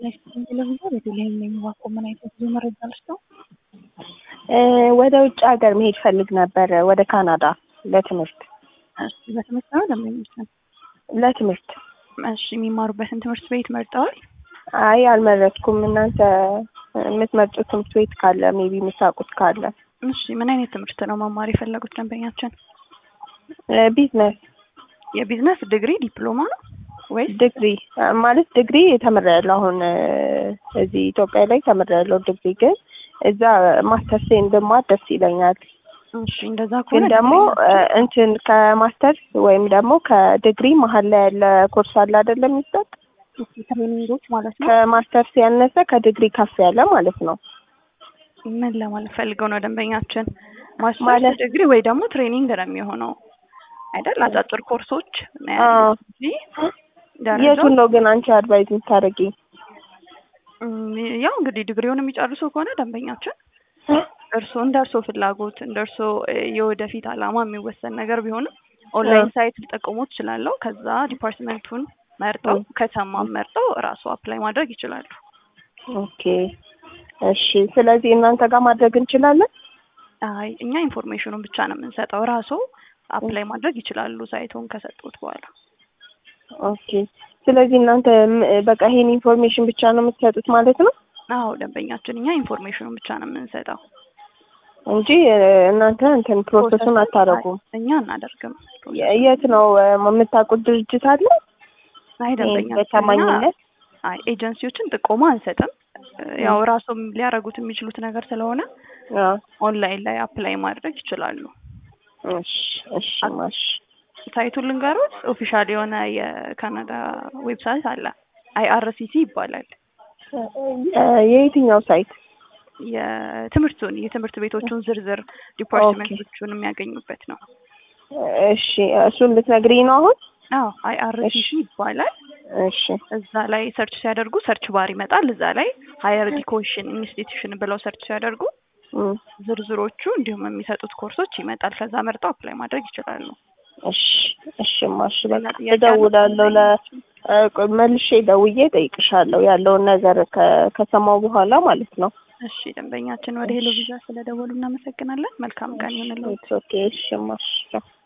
ቴሌቪዥን በተለይም የሚዋቀው ምን አይነት ብዙ መረጃ አልስተው ወደ ውጭ ሀገር መሄድ ፈልግ ነበር ወደ ካናዳ ለትምህርት። እሺ በትምህርት ነው ለምን? ለትምህርት። እሺ የሚማሩበትን ትምህርት ቤት መርጠዋል? አይ አልመረጥኩም። እናንተ የምትመርጡት ትምህርት ቤት ካለ ሜቢ የምታውቁት ካለ። እሺ ምን አይነት ትምህርት ነው መማር የፈለጉት ደንበኛችን? ቢዝነስ። የቢዝነስ ዲግሪ ዲፕሎማ ነው ወይስ ዲግሪ? ማለት ዲግሪ ተምሬያለሁ አሁን እዚህ ኢትዮጵያ ላይ ተምሬያለሁ ዲግሪ፣ ግን እዛ ማስተርስ እንደማር ደስ ይለኛል። እሺ እንደዛ ግን ከሆነ ደግሞ እንትን ከማስተርስ ወይም ደግሞ ከዲግሪ መሀል ላይ ያለ ኮርስ አለ አይደለም የሚሰጥ ትሬኒንጎች ማለት ነው። ከማስተርስ ያነሰ ከዲግሪ ከፍ ያለ ማለት ነው። ምን ለማለት ፈልገው ነው ደንበኛችን? ማስተርስ ዲግሪ ወይ ደግሞ ትሬኒንግ ነው የሚሆነው አይደል? አጫጭር ኮርሶች ነው ያሉት እንጂ የቱን ነው ግን አንቺ አድቫይዝ የምታደርጊ? ያው እንግዲህ ዲግሪውን የሚጨርሱ ከሆነ ደንበኛችን እንደርሶ ፍላጎት እንደርሶ የወደፊት አላማ የሚወሰን ነገር ቢሆንም ኦንላይን ሳይት ሊጠቀሙ ይችላሉ። ከዛ ዲፓርትመንቱን መርጠው ከተማም መርጠው ራሱ አፕላይ ማድረግ ይችላሉ። ኦኬ እሺ። ስለዚህ እናንተ ጋር ማድረግ እንችላለን? አይ እኛ ኢንፎርሜሽኑን ብቻ ነው የምንሰጠው። ራሱ አፕላይ ማድረግ ይችላሉ ሳይቱን ከሰጡት በኋላ። ኦኬ። ስለዚህ እናንተ በቃ ይሄን ኢንፎርሜሽን ብቻ ነው የምትሰጡት ማለት ነው? አዎ ደንበኛችን እኛ ኢንፎርሜሽኑን ብቻ ነው የምንሰጠው እንጂ እናንተ እንትን ፕሮሰሱን አታደርጉም? እኛ እናደርግም። የት ነው የምታውቁት ድርጅት አለ? አይ ደንበኛችን በታማኝነት ኤጀንሲዎችን ጥቆማ አንሰጥም። ያው ራሱም ሊያደርጉት የሚችሉት ነገር ስለሆነ ኦንላይን ላይ አፕላይ ማድረግ ይችላሉ። እሺ እሺ ማሽ ሳይቱን ልንገሩት። ኦፊሻል የሆነ የካናዳ ዌብሳይት አለ፣ IRCC ይባላል። የየትኛው ሳይት? የትምህርት ቤቶቹን ዝርዝር ዲፓርትመንቶቹን የሚያገኙበት ነው። እሺ እሱን ልትነግሪኝ ነው አሁን? አዎ IRCC ይባላል። እሺ እዛ ላይ ሰርች ሲያደርጉ ሰርች ባር ይመጣል። እዛ ላይ ሃየር ኤዱኬሽን ኢንስቲትዩሽን ብለው ሰርች ሲያደርጉ ዝርዝሮቹ እንዲሁም የሚሰጡት ኮርሶች ይመጣል። ከዛ መርጠው አፕላይ ማድረግ ይችላሉ። እሺ እሺ ማሽ በቃ እደውላለሁ። መልሼ ደውዬ እጠይቅሻለሁ ያለውን ነገር ከሰማው በኋላ ማለት ነው። እሺ ደንበኛችን ወደ ሄሎ ቪዛ ስለደወሉ እናመሰግናለን። መልካም ቀን ይሁንልዎት። ኦኬ እሺ ማሽ